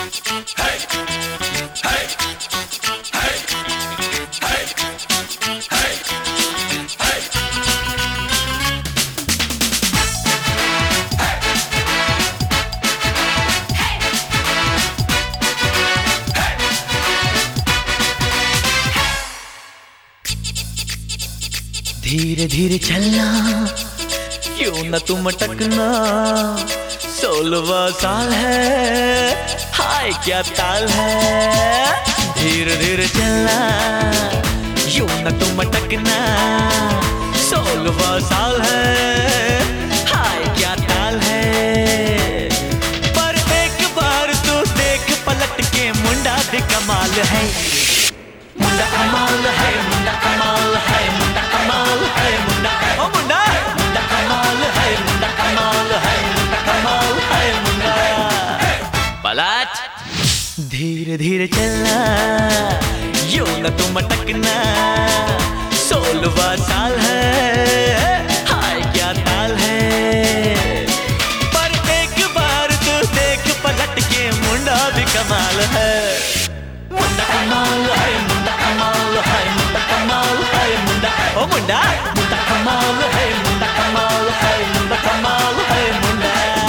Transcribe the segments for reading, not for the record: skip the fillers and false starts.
धीरे धीरे चलना, क्यों न तुम अटकना। 16वां साल है, हाय क्या ताल है। धीरे धीरे चलना, क्यों न तुम अटकना। 16वां साल है, हाय क्या ताल है। पर एक बार तो देख पलट के, मुंडा भी कमाल है। मुंडा कमाल है, मुंडा कमाल है, मुंडा कमाल है, मुंडा ओ मुंडा मुंडा कमाल है, मुंडा कमाल है, मुंडा कमाल है, मुंडा। पलट, धीरे धीरे चलना, यूं न तुम अटकना। 16वां साल है, हाय क्या ताल है। पर एक बार तो देख पलट के, मुंडा भी कमाल है। मुंडा कमाल है, मुंडा कमाल है, मुंडा कमाल है, मुंडा ओ मुंडा मुंडा कमाल है, मुंडा कमाल है, मुंडा कमाल है, मुंडा।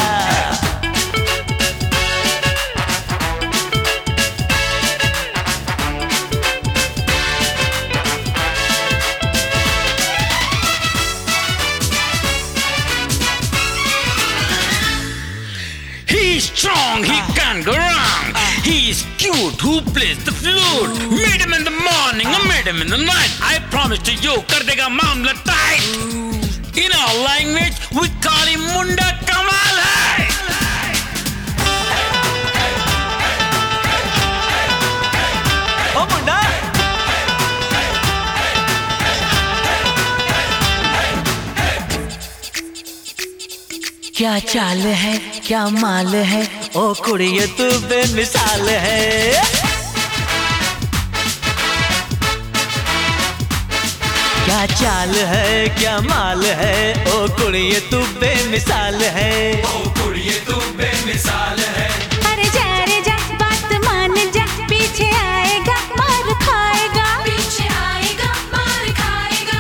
He's strong, he can't go wrong. He's cute, who plays the flute. Meet him in the morning, I meet him in the night. I promise to you, कर देगा मामला tight. In our language, we call him मुंडा कमाल है. ओ मुंडा क्या चाल है, क्या माल है, ओ कुड़िए तू बेमिसाल है। क्या चाल है, क्या माल है, ओ कुड़िए तू बेमिसाल है। ओ कुड़िए तू बेमिसाल है। अरे जा रे जा, बात मान जा, पीछे आएगा मार खाएगा, पीछे आएगा मार खाएगा।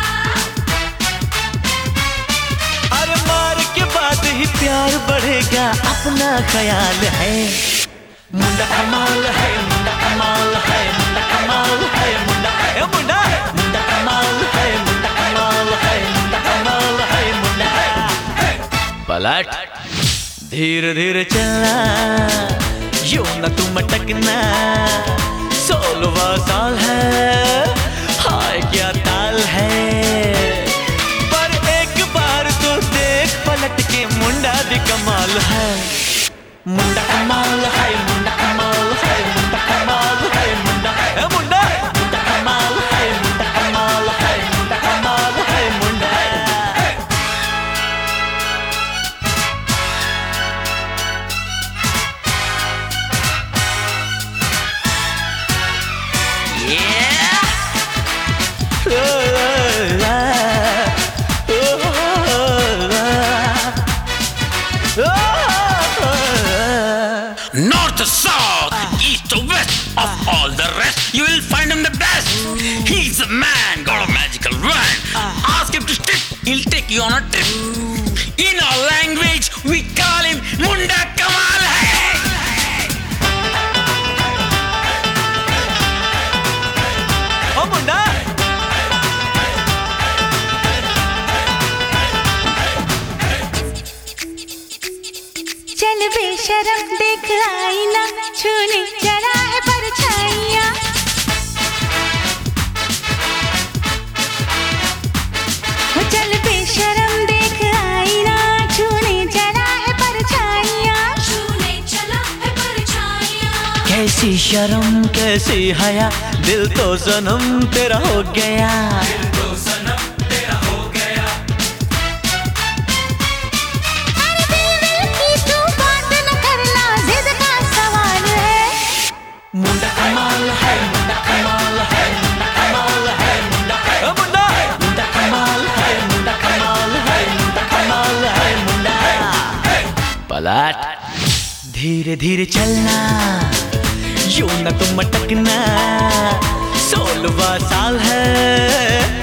अरे मार के बाद ही प्यार बढ़ेगा, अपना ख्याल है। मुंडा कमाल है, मुंडा कमाल है, मुंडा कमाल है, मुंडा ए मुंडा मुंडा कमाल है, मुंडा कमाल है, मुंडा कमाल है, मुंडा। पलट, धीरे धीरे चलना, यूं न तुम अटकना। 16वां साल है, हाय क्या ताल है। पर एक बार तो देख पलट के, मुंडा भी कमाल है। मुंडा कमाल है, मुंडा कमाल है, मुंडा कमाल है, मुंडा ए मुंडा मुंडा कमाल है, मुंडा कमाल है, मुंडा कमाल है, मुंडा। North to south, east to west, of all the rest, you will find him the best. He's a man, got a magical wand. Ask him to strip, he'll take you on a trip. In our language, we call him मुंडा कमाल है. ओ मुंडा चल बेशरम देख आईना, छूने जरा है परछाइयाँ। चल बेशरम देख आईना, छूने जरा है परछाइयाँ। छूने चला है परछाइयाँ। कैसी शर्म कैसी हया, दिल तो सनम तेरा हो गया। दिल तो सनम तेरा हो गया। अरे दिल की तू बात न करना, जिद का सवाल है। मुंडा कमाल है, मुंडा कमाल है, मुंडा कमाल है, मुंडा ओ मुंडा मुंडा कमाल है, मुंडा कमाल है, मुंडा कमाल है, मुंडा। पलट, धीरे धीरे चलना, यूं न तुम अटकना, 16वां साल है।